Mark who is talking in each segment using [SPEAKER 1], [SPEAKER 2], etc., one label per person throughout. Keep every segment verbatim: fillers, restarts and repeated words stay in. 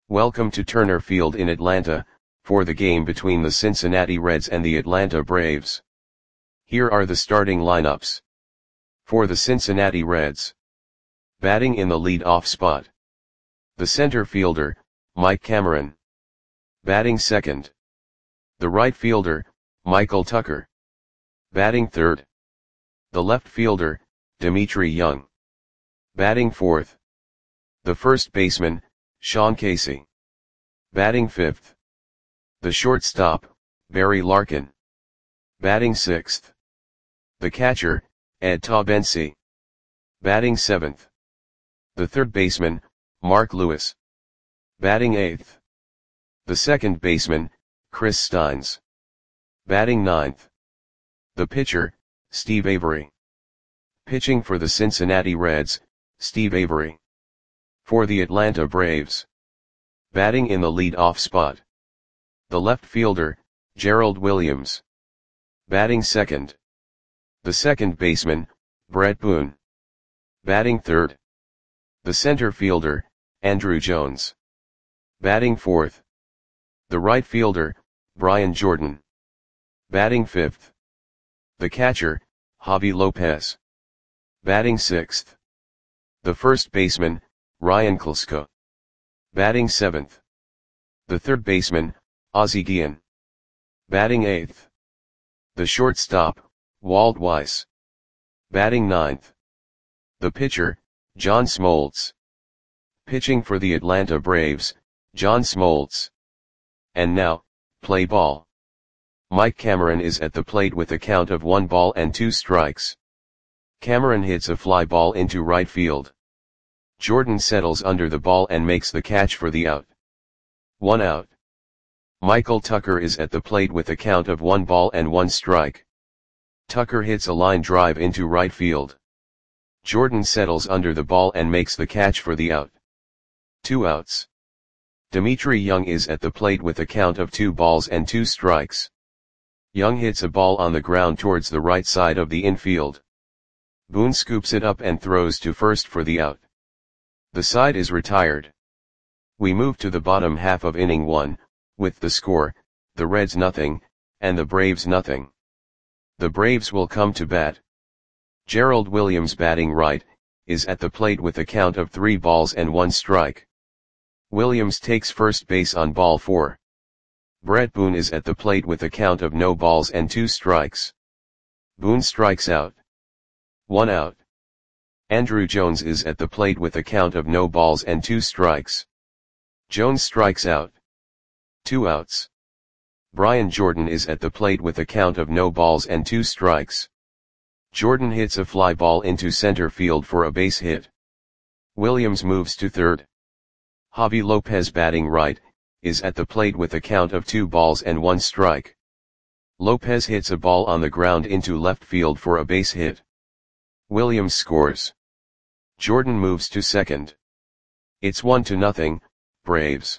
[SPEAKER 1] Welcome to Turner Field in Atlanta, for the game between the Cincinnati Reds and the Atlanta Braves. Here are the starting lineups. For the Cincinnati Reds. Batting in the lead-off spot. The center fielder, Mike Cameron. Batting second. The right fielder, Michael Tucker. Batting third. The left fielder, Dmitri Young. Batting fourth. The first baseman, Sean Casey. Batting fifth. The shortstop, Barry Larkin. Batting sixth. The catcher, Ed Taubensee. Batting seventh. The third baseman, Mark Lewis. Batting eighth. The second baseman, Chris Steins. Batting ninth. The pitcher, Steve Avery. Pitching for the Cincinnati Reds, Steve Avery. For the Atlanta Braves. Batting in the lead-off spot. The left fielder, Gerald Williams. Batting second. The second baseman, Bret Boone. Batting third. The center fielder, Andruw Jones. Batting fourth. The right fielder, Brian Jordan. Batting fifth. The catcher, Javi Lopez. Batting sixth. The first baseman, Ryan Klesko. Batting seventh. The third baseman, Ozzie Guillen. Batting eighth. The shortstop, Walt Weiss. Batting ninth. The pitcher, John Smoltz. Pitching for the Atlanta Braves, John Smoltz. And now, play ball. Mike Cameron is at the plate with a count of one ball and two strikes. Cameron hits a fly ball into right field. Jordan settles under the ball and makes the catch for the out. One out. Michael Tucker is at the plate with a count of one ball and one strike. Tucker hits a line drive into right field. Jordan settles under the ball and makes the catch for the out. Two outs. Dmitri Young is at the plate with a count of two balls and two strikes. Young hits a ball on the ground towards the right side of the infield. Boone scoops it up and throws to first for the out. The side is retired. We move to the bottom half of inning one, with the score, the Reds nothing, and the Braves nothing. The Braves will come to bat. Gerald Williams batting right, is at the plate with a count of three balls and one strike. Williams takes first base on ball four. Bret Boone is at the plate with a count of no balls and two strikes. Boone strikes out. One out. Andruw Jones is at the plate with a count of no balls and two strikes. Jones strikes out. Two outs. Brian Jordan is at the plate with a count of no balls and two strikes. Jordan hits a fly ball into center field for a base hit. Williams moves to third. Javi Lopez batting right, is at the plate with a count of two balls and one strike. Lopez hits a ball on the ground into left field for a base hit. Williams scores. Jordan moves to second. It's one to nothing, Braves.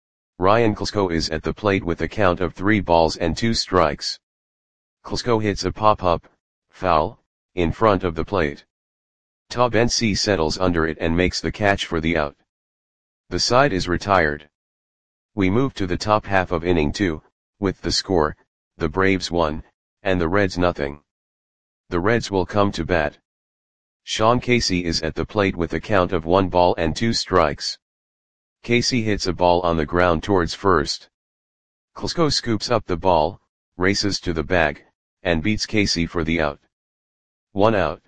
[SPEAKER 1] Ryan Klesko is at the plate with a count of three balls and two strikes. Klesko hits a pop-up, foul, in front of the plate. Taubensee settles under it and makes the catch for the out. The side is retired. We move to the top half of inning two, with the score, the Braves one, and the Reds nothing. The Reds will come to bat. Sean Casey is at the plate with a count of one ball and two strikes. Casey hits a ball on the ground towards first. Klesko scoops up the ball, races to the bag, and beats Casey for the out. One out.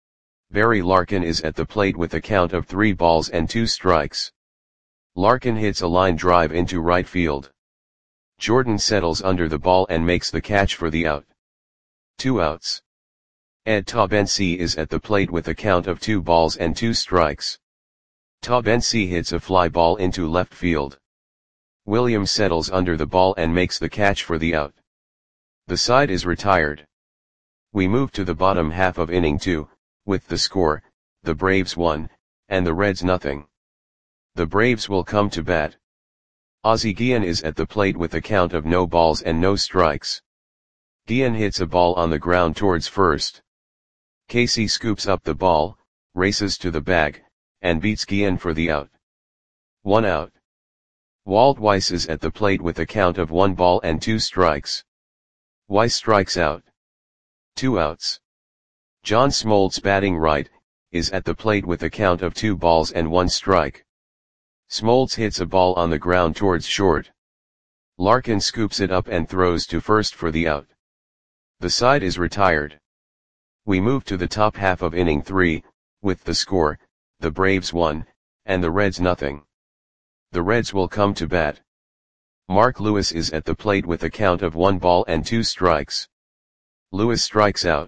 [SPEAKER 1] Barry Larkin is at the plate with a count of three balls and two strikes. Larkin hits a line drive into right field. Jordan settles under the ball and makes the catch for the out. Two outs. Ed Taubensee is at the plate with a count of two balls and two strikes. Taubensee hits a fly ball into left field. Williams settles under the ball and makes the catch for the out. The side is retired. We move to the bottom half of inning two, with the score, the Braves one, and the Reds nothing. The Braves will come to bat. Ozzie Guillen is at the plate with a count of no balls and no strikes. Guillen hits a ball on the ground towards first. Casey scoops up the ball, races to the bag, and beats Guillen for the out. One out. Walt Weiss is at the plate with a count of one ball and two strikes. Weiss strikes out. Two outs. John Smoltz, batting right, is at the plate with a count of two balls and one strike. Smoltz hits a ball on the ground towards short. Larkin scoops it up and throws to first for the out. The side is retired. We move to the top half of inning three, with the score, the Braves one, and the Reds nothing. The Reds will come to bat. Mark Lewis is at the plate with a count of one ball and two strikes. Lewis strikes out.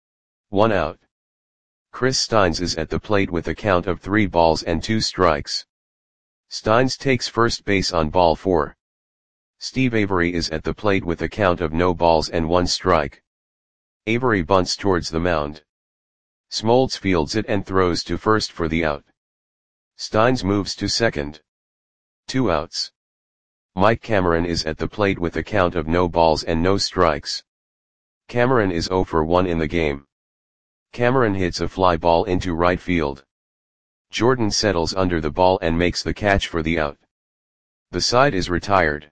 [SPEAKER 1] One out. Chris Steins is at the plate with a count of three balls and two strikes. Steins takes first base on ball four. Steve Avery is at the plate with a count of no balls and one strike. Avery bunts towards the mound. Smoltz fields it and throws to first for the out. Steins moves to second. Two outs. Mike Cameron is at the plate with a count of no balls and no strikes. Cameron is oh for one in the game. Cameron hits a fly ball into right field. Jordan settles under the ball and makes the catch for the out. The side is retired.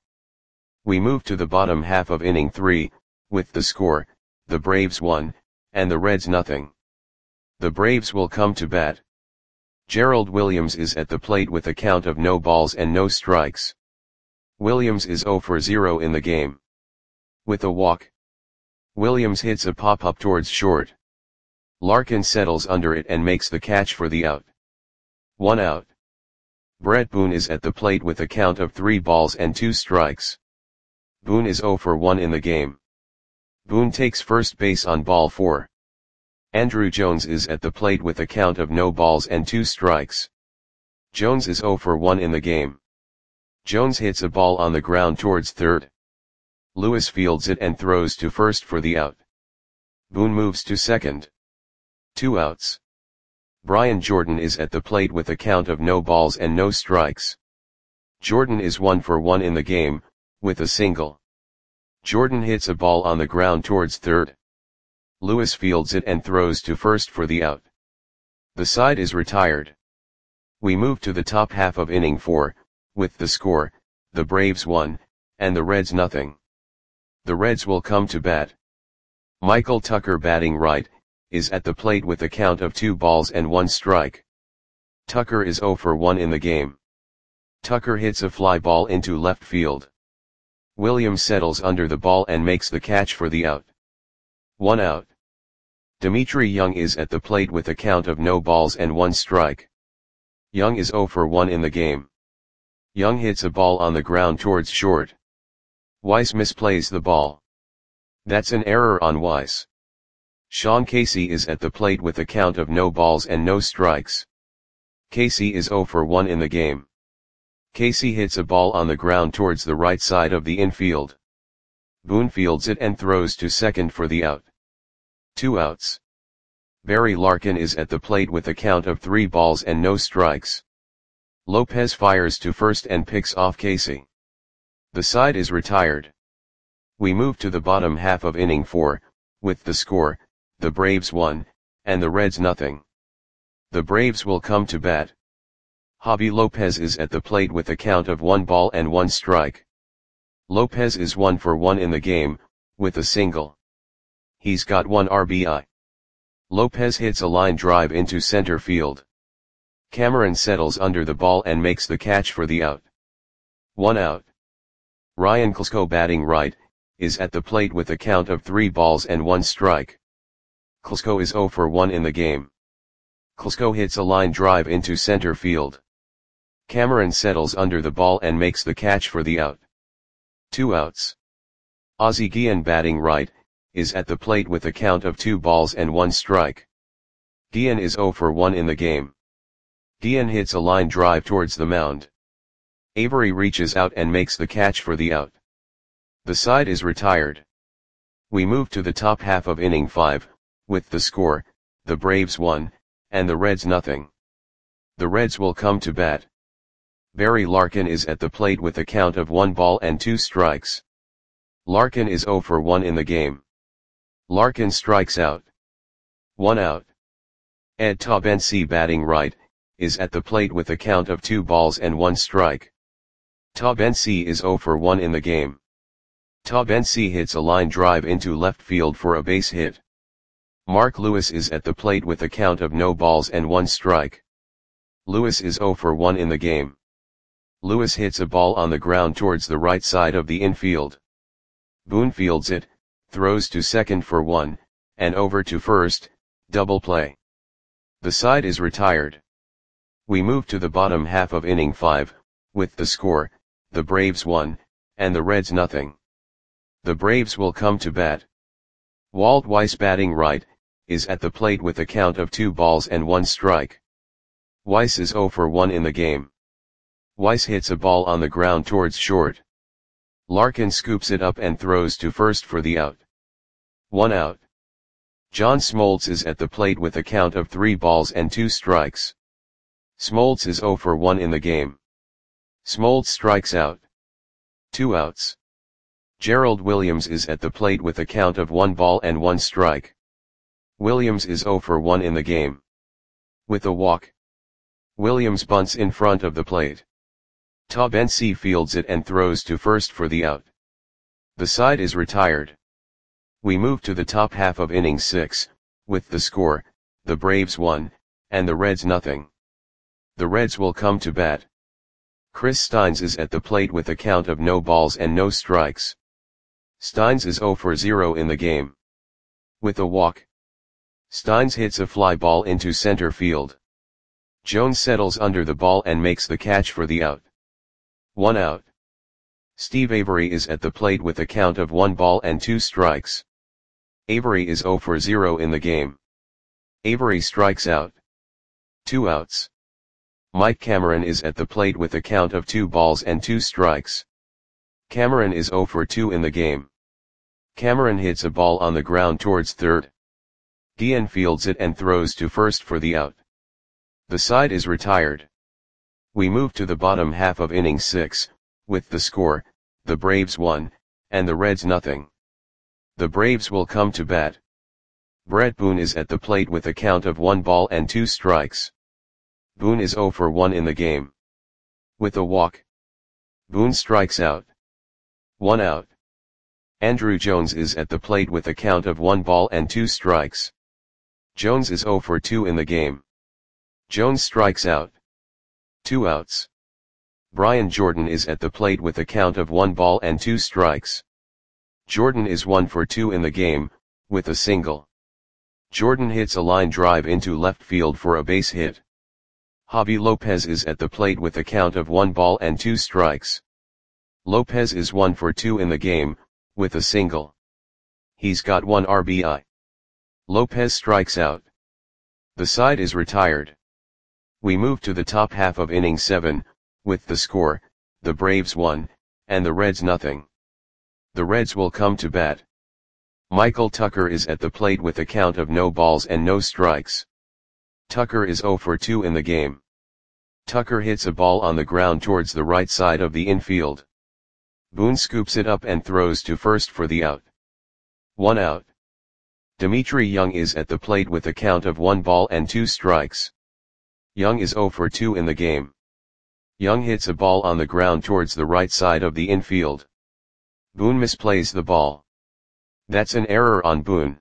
[SPEAKER 1] We move to the bottom half of inning three, with the score, the Braves one, and the Reds nothing. The Braves will come to bat. Gerald Williams is at the plate with a count of no balls and no strikes. Williams is oh for zero in the game. With a walk, Williams hits a pop-up towards short. Larkin settles under it and makes the catch for the out. One out. Brett Boone is at the plate with a count of three balls and two strikes. Boone is oh for one in the game. Boone takes first base on ball four. Andrew Jones is at the plate with a count of no balls and two strikes. Jones is oh for one in the game. Jones hits a ball on the ground towards third. Lewis fields it and throws to first for the out. Boone moves to second. Two outs. Brian Jordan is at the plate with a count of no balls and no strikes. Jordan is one for one in the game, with a single. Jordan hits a ball on the ground towards third. Lewis fields it and throws to first for the out. The side is retired. We move to the top half of inning four, with the score, the Braves one, and the Reds nothing. The Reds will come to bat. Michael Tucker, batting right, is at the plate with a count of two balls and one strike. Tucker is oh for one in the game. Tucker hits a fly ball into left field. Williams settles under the ball and makes the catch for the out. One out. Dimitri Young is at the plate with a count of no balls and one strike. Young is oh for one in the game. Young hits a ball on the ground towards short. Weiss misplays the ball. That's an error on Weiss. Sean Casey is at the plate with a count of no balls and no strikes. Casey is oh for one in the game. Casey hits a ball on the ground towards the right side of the infield. Boone fields it and throws to second for the out. Two outs. Barry Larkin is at the plate with a count of three balls and no strikes. Lopez fires to first and picks off Casey. The side is retired. We move to the bottom half of inning four, with the score, the Braves one, and the Reds nothing. The Braves will come to bat. Javi Lopez is at the plate with a count of one ball and one strike. Lopez is one for one in the game, with a single. He's got one R B I. Lopez hits a line drive into center field. Cameron settles under the ball and makes the catch for the out. One out. Ryan Klesko, batting right, is at the plate with a count of three balls and one strike. Klesko is oh for one in the game. Klesko hits a line drive into center field. Cameron settles under the ball and makes the catch for the out. Two outs. Ozzie Guillen, batting right, is at the plate with a count of two balls and one strike. Guillen is oh for one in the game. Guillen hits a line drive towards the mound. Avery reaches out and makes the catch for the out. The side is retired. We move to the top half of inning five, with the score, the Braves one, and the Reds nothing. The Reds will come to bat. Barry Larkin is at the plate with a count of one ball and two strikes. Larkin is oh for one in the game. Larkin strikes out. One out. Ed Taubensee, batting right, is at the plate with a count of two balls and one strike. Ta Ben-si is zero for one in the game. Ta Ben-si hits a line drive into left field for a base hit. Mark Lewis is at the plate with a count of no balls and one strike. Lewis is zero for one in the game. Lewis hits a ball on the ground towards the right side of the infield. Boone fields it, throws to second for one, and over to first, double play. The side is retired. We move to the bottom half of inning five, with the score, the Braves one, and the Reds nothing. The Braves will come to bat. Walt Weiss, batting right, is at the plate with a count of two balls and one strike. Weiss is zero for one in the game. Weiss hits a ball on the ground towards short. Larkin scoops it up and throws to first for the out. One out. John Smoltz is at the plate with a count of three balls and two strikes. Smoltz is zero for one in the game. Smoltz strikes out. Two outs. Gerald Williams is at the plate with a count of one ball and one strike. Williams is zero for one in the game. With a walk. Williams bunts in front of the plate. Ta Ben-si fields it and throws to first for the out. The side is retired. We move to the top half of inning six, with the score, the Braves one, and the Reds nothing. The Reds will come to bat. Chris Steins is at the plate with a count of no balls and no strikes. Steins is zero for zero in the game. With a walk. Steins hits a fly ball into center field. Jones settles under the ball and makes the catch for the out. One out. Steve Avery is at the plate with a count of one ball and two strikes. Avery is zero for zero in the game. Avery strikes out. Two outs. Mike Cameron is at the plate with a count of two balls and two strikes. Cameron is zero for two in the game. Cameron hits a ball on the ground towards third. Guillen fields it and throws to first for the out. The side is retired. We move to the bottom half of inning six, with the score, the Braves one, and the Reds nothing. The Braves will come to bat. Brett Boone is at the plate with a count of one ball and two strikes. Boone is zero for one in the game. With a walk. Boone strikes out. One out. Andruw Jones is at the plate with a count of one ball and two strikes. Jones is zero for two in the game. Jones strikes out. Two outs. Brian Jordan is at the plate with a count of one ball and two strikes. Jordan is one for two in the game, with a single. Jordan hits a line drive into left field for a base hit. Javi Lopez is at the plate with a count of one ball and two strikes. Lopez is one for two in the game, with a single. He's got one R B I. Lopez strikes out. The side is retired. We move to the top half of inning seven, with the score, the Braves one, and the Reds nothing. The Reds will come to bat. Michael Tucker is at the plate with a count of no balls and no strikes. Tucker is zero for two in the game. Tucker hits a ball on the ground towards the right side of the infield. Boone scoops it up and throws to first for the out. One out. Dimitri Young is at the plate with a count of one ball and two strikes. Young is zero for two in the game. Young hits a ball on the ground towards the right side of the infield. Boone misplays the ball. That's an error on Boone.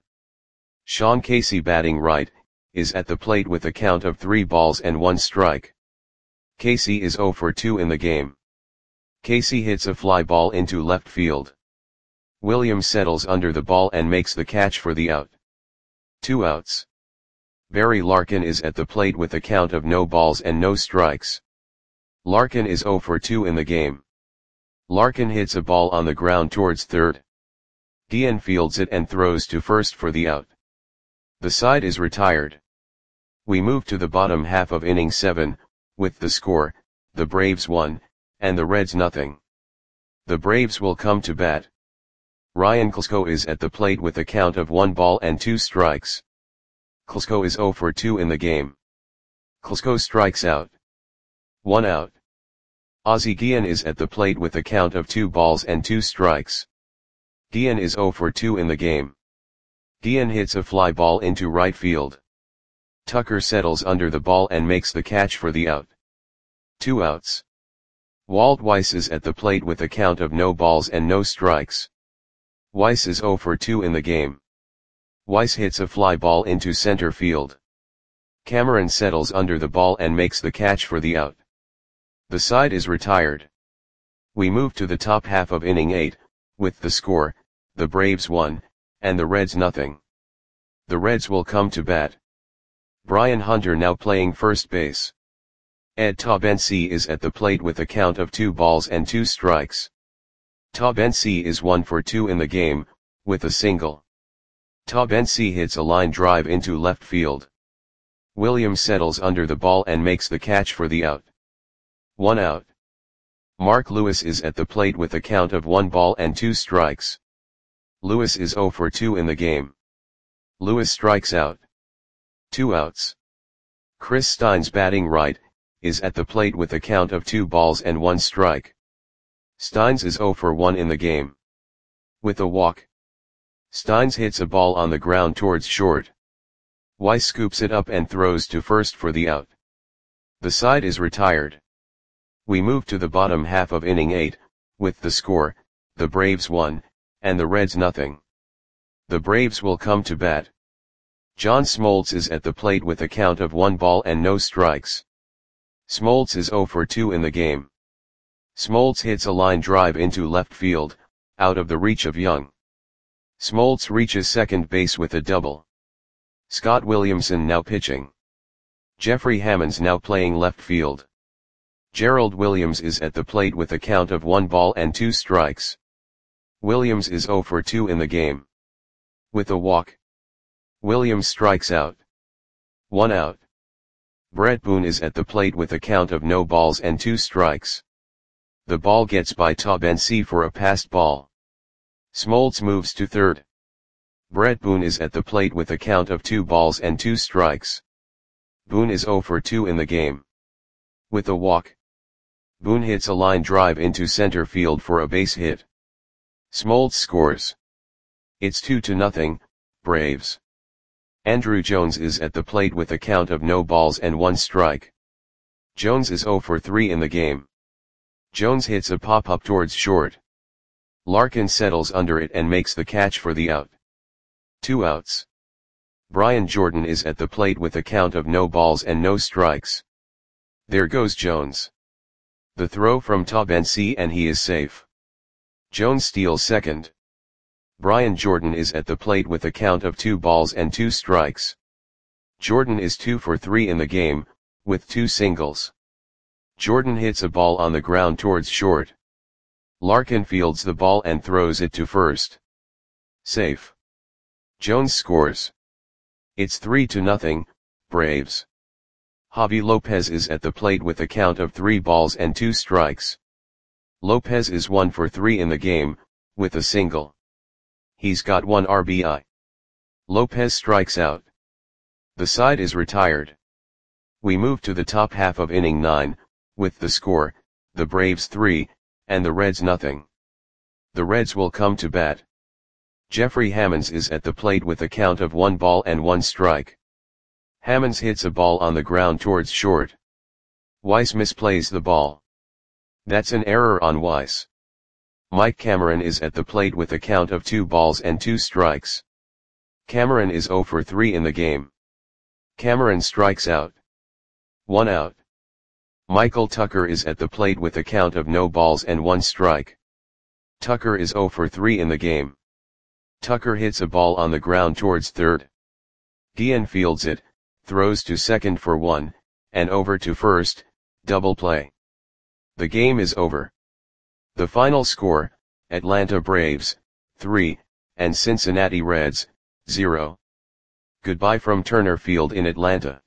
[SPEAKER 1] Sean Casey, batting right, is at the plate with a count of three balls and one strike. Casey is zero for two in the game. Casey hits a fly ball into left field. Williams settles under the ball and makes the catch for the out. Two outs. Barry Larkin is at the plate with a count of no balls and no strikes. Larkin is zero for two in the game. Larkin hits a ball on the ground towards third. Guillen fields it and throws to first for the out. The side is retired. We move to the bottom half of inning seven, with the score, the Braves one, and the Reds nothing. The Braves will come to bat. Ryan Klesko is at the plate with a count of one ball and two strikes. Klesko is zero for two in the game. Klesko strikes out. One out. Ozzie Guillen is at the plate with a count of two balls and two strikes. Guillen is zero for two in the game. Guillen hits a fly ball into right field. Tucker settles under the ball and makes the catch for the out. Two outs. Walt Weiss is at the plate with a count of no balls and no strikes. Weiss is zero for two in the game. Weiss hits a fly ball into center field. Cameron settles under the ball and makes the catch for the out. The side is retired. We move to the top half of inning eight, with the score, the Braves one, and the Reds nothing. The Reds will come to bat. Brian Hunter now playing first base. Ed Taubensee is at the plate with a count of two balls and two strikes. Taubensee is one for two in the game, with a single. Taubensee hits a line drive into left field. Williams settles under the ball and makes the catch for the out. One out. Mark Lewis is at the plate with a count of one ball and two strikes. Lewis is zero for two in the game. Lewis strikes out. Two outs. Chris Steins batting right, is at the plate with a count of two balls and one strike. Steins is zero for one in the game. With a walk. Steins hits a ball on the ground towards short. Weiss scoops it up and throws to first for the out. The side is retired. We move to the bottom half of inning eight, with the score, the Braves one, and the Reds nothing. The Braves will come to bat. John Smoltz is at the plate with a count of one ball and no strikes. Smoltz is zero for two in the game. Smoltz hits a line drive into left field, out of the reach of Young. Smoltz reaches second base with a double. Scott Williamson now pitching. Jeffrey Hammonds now playing left field. Gerald Williams is at the plate with a count of one ball and two strikes. Williams is zero for two in the game. With a walk. Williams strikes out. One out. Brett Boone is at the plate with a count of no balls and two strikes. The ball gets by Taubensee for a passed ball. Smoltz moves to third. Brett Boone is at the plate with a count of two balls and two strikes. Boone is zero for two in the game. With a walk. Boone hits a line drive into center field for a base hit. Smoltz scores. It's two to nothing, Braves. Andrew Jones is at the plate with a count of no balls and one strike. Jones is zero for three in the game. Jones hits a pop-up towards short. Larkin settles under it and makes the catch for the out. Two outs. Brian Jordan is at the plate with a count of no balls and no strikes. There goes Jones. The throw from Taubensee and he is safe. Jones steals second. Brian Jordan is at the plate with a count of two balls and two strikes. Jordan is two for three in the game, with two singles. Jordan hits a ball on the ground towards short. Larkin fields the ball and throws it to first. Safe. Jones scores. It's three to nothing, Braves. Javi Lopez is at the plate with a count of three balls and two strikes. Lopez is one for three in the game, with a single. He's got one R B I. Lopez strikes out. The side is retired. We move to the top half of inning nine, with the score, the Braves three, and the Reds nothing. The Reds will come to bat. Jeffrey Hammonds is at the plate with a count of one ball and one strike. Hammonds hits a ball on the ground towards short. Weiss misplays the ball. That's an error on Weiss. Mike Cameron is at the plate with a count of two balls and two strikes. Cameron is zero for three in the game. Cameron strikes out. One out. Michael Tucker is at the plate with a count of no balls and one strike. Tucker is zero for three in the game. Tucker hits a ball on the ground towards third. Guillen fields it, throws to second for one, and over to first, double play. The game is over. The final score, Atlanta Braves, three, and Cincinnati Reds, zero. Goodbye from Turner Field in Atlanta.